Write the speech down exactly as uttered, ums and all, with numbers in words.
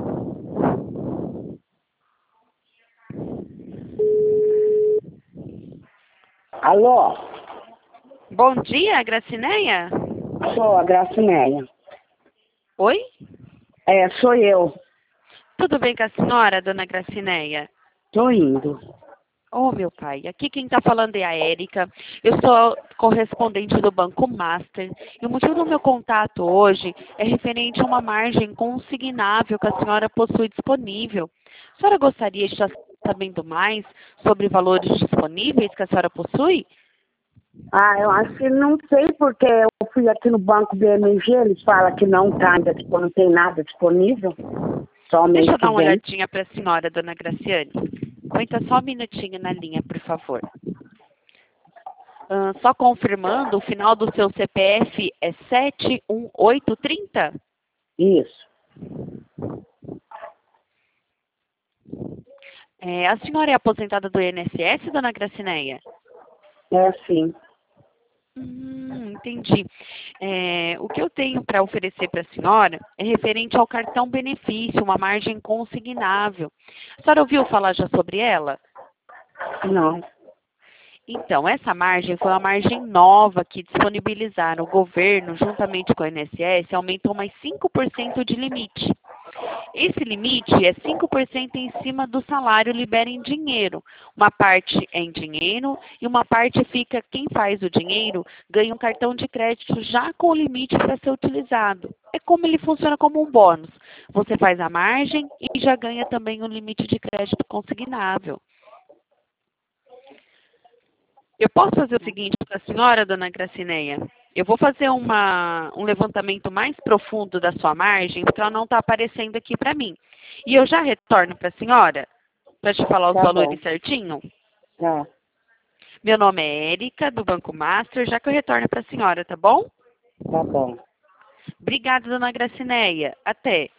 Alô? Bom dia, Gracineia? Sou a Gracineia. Oi? É, sou eu. Tudo bem com a senhora, dona Gracineia? Tô indo. Oh, meu pai, aqui quem está falando é a Érica. Eu sou correspondente do Banco Master. E o motivo do meu contato hoje é referente a uma margem consignável que a senhora possui disponível. A senhora gostaria de estar sabendo mais sobre valores disponíveis que a senhora possui? Ah, eu acho que não sei porque eu fui aqui no banco B M G, eles falam que não tá ainda, dispo- não tem nada disponível. Só mês Deixa eu que dar uma vem. olhadinha para a senhora, dona Graciane. Aguenta só um minutinho na linha, por favor. Ah, só confirmando, o final do seu C P F é sete um oito três zero? Isso. É, a senhora é aposentada do I N S S, dona Gracineia? É sim. Hum, entendi. É, o que eu tenho para oferecer para a senhora é referente ao cartão benefício, uma margem consignável. A senhora ouviu falar já sobre ela? Não. Então, essa margem foi uma margem nova que disponibilizaram. O governo, juntamente com a I N S S, aumentou mais cinco por cento de limite. Esse limite é cinco por cento em cima do salário libera em dinheiro. Uma parte é em dinheiro e uma parte fica, quem faz o dinheiro ganha um cartão de crédito já com o limite para ser utilizado. É como ele funciona como um bônus. Você faz a margem e já ganha também um limite de crédito consignável. Eu posso fazer o seguinte para a senhora, dona Gracineia? Eu vou fazer uma, um levantamento mais profundo da sua margem, porque ela não está aparecendo aqui para mim. E eu já retorno para a senhora, para te falar os Tá valores bom. certinho. Tá. Meu nome é Érica, do Banco Master, já que eu retorno para a senhora, tá bom? Tá bom. Obrigada, dona Gracineia. Até.